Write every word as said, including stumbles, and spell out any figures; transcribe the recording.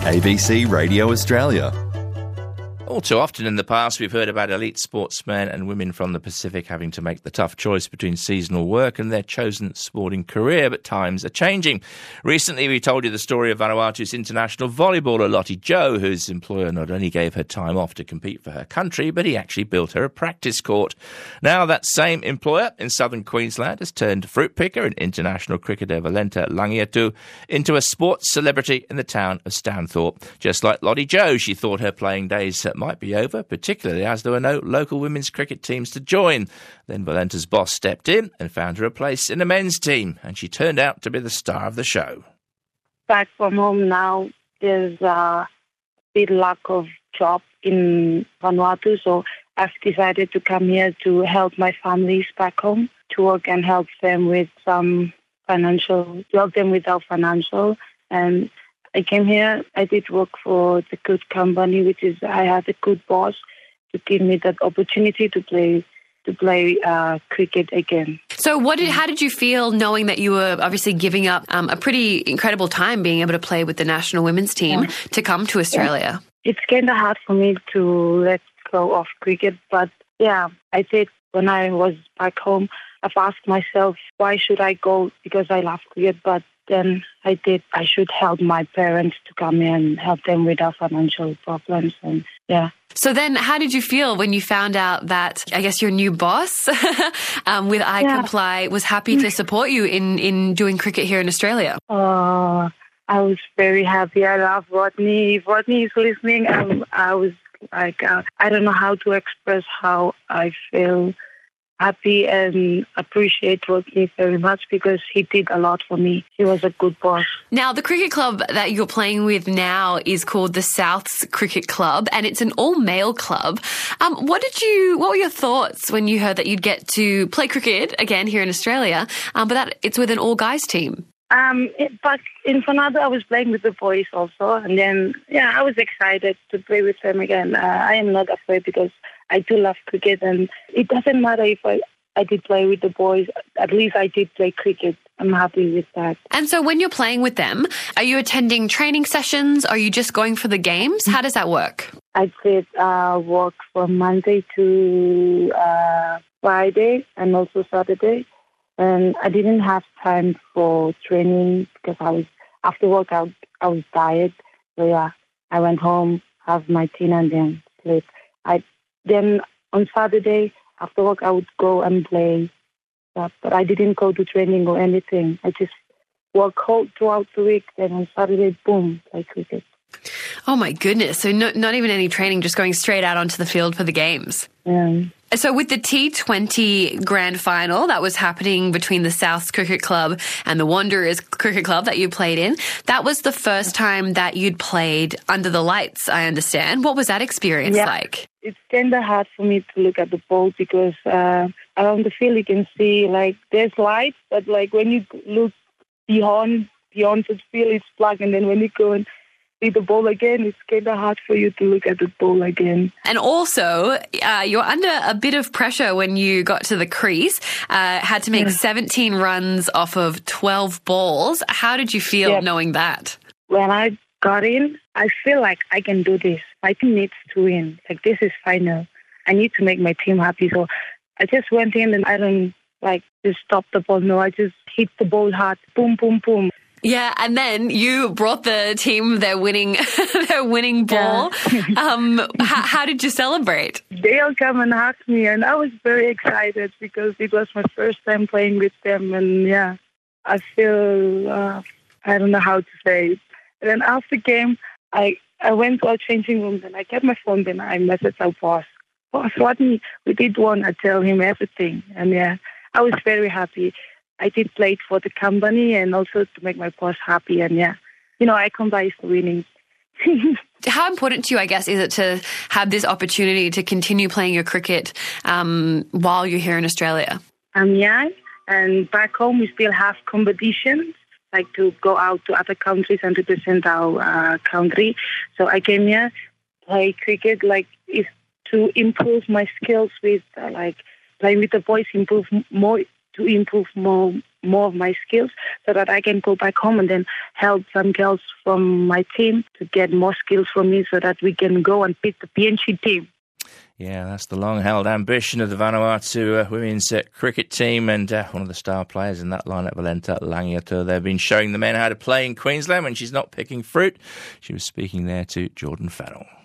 A B C Radio Australia. All too often in the past, we've heard about elite sportsmen and women from the Pacific having to make the tough choice between seasonal work and their chosen sporting career, but times are changing. Recently, we told you the story of Vanuatu's international volleyballer Lottie Jo, whose employer not only gave her time off to compete for her country, but he actually built her a practice court. Now, that same employer in southern Queensland has turned fruit picker and international cricketer Valenta Langiatu into a sports celebrity in the town of Stanthorpe. Just like Lottie Jo, she thought her playing days might be over, particularly as there were no local women's cricket teams to join. Then Valenta's boss stepped in and found her a place in a men's team, and she turned out to be the star of the show. Back from home now, there's a bit lack of job in Vanuatu, so I've decided to come here to help my families back home, to work and help them with some financial, help them with our financial. And I came here, I did work for the good company, which is I had a good boss to give me that opportunity to play to play uh, cricket again. So what did, how did you feel knowing that you were obviously giving up um, a pretty incredible time being able to play with the national women's team yeah. to come to Australia? Yeah. It's kind of hard for me to let go of cricket, but yeah, I did. When I was back home, I've asked myself, why should I go? Because I love cricket, but then I did. I should help my parents to come in and help them with our financial problems. And yeah. So then how did you feel when you found out that, I guess, your new boss um, with I yeah. Comply was happy to support you in, in doing cricket here in Australia? Uh, I was very happy. I love Rodney. If Rodney is listening, I, I was like, uh, I don't know how to express how I feel. Happy and appreciate Rodney very much because he did a lot for me. He was a good boss. Now, the cricket club that you're playing with now is called the Souths Cricket Club, and it's an all-male club. Um, what did you? What were your thoughts when you heard that you'd get to play cricket again here in Australia, um, but that it's with an all-guys team? Um, it, but in Vanuatu, I was playing with the boys also, and then yeah, I was excited to play with them again. Uh, I am not afraid because I do love cricket, and it doesn't matter if I, I did play with the boys. At least I did play cricket. I'm happy with that. And so when you're playing with them, are you attending training sessions? Are you just going for the games? How does that work? I did uh, work from Monday to uh, Friday and also Saturday. And I didn't have time for training because I was, after work, I, I was tired. So yeah, I went home, have my dinner, and then sleep. I Then on Saturday, after work, I would go and play. But, but I didn't go to training or anything. I just work hard throughout the week. Then on Saturday, boom, play cricket. Oh, my goodness. So no, not even any training, just going straight out onto the field for the games. Yeah. So with the T twenty Grand Final that was happening between the Souths Cricket Club and the Wanderers Cricket Club that you played in, that was the first time that you'd played under the lights, I understand. What was that experience yeah. like? It's kind of hard for me to look at the ball because uh, around the field you can see, like, there's lights, but, like, when you look beyond, beyond the field, it's black, and then when you go and see the ball again, it's kind of hard for you to look at the ball again. And also, uh, you're under a bit of pressure when you got to the crease, uh, had to make yeah. seventeen runs off of twelve balls. How did you feel yeah. knowing that? When I got in, I feel like I can do this. My team needs to win. Like, this is final. I need to make my team happy. So I just went in and I don't, like, just stop the ball. No, I just hit the ball hard. Boom, boom, boom. Yeah, and then you brought the team their winning their winning ball. Yeah. um, how, how did you celebrate? They all come and hug me, and I was very excited because it was my first time playing with them. And yeah, I feel uh, I don't know how to say it. And then after the game, I I went to our changing room, and I kept my phone. Then I messaged our boss. Boss, what we we did one. I tell him everything, and yeah, I was very happy. I did play it for the company and also to make my boss happy. And yeah, you know, I come by winning. How important to you, I guess, is it to have this opportunity to continue playing your cricket um, while you're here in Australia? I'm young, and back home we still have competitions, like to go out to other countries and represent our uh, country. So I came here, play cricket, like, is to improve my skills with, uh, like, playing with the boys, improve more to improve more more of my skills so that I can go back home and then help some girls from my team to get more skills from me so that we can go and beat the P N G team. Yeah, that's the long-held ambition of the Vanuatu uh, women's uh, cricket team, and uh, one of the star players in that lineup, Valenta Langiato. They've been showing the men how to play in Queensland when she's not picking fruit. She was speaking there to Jordan Farrell.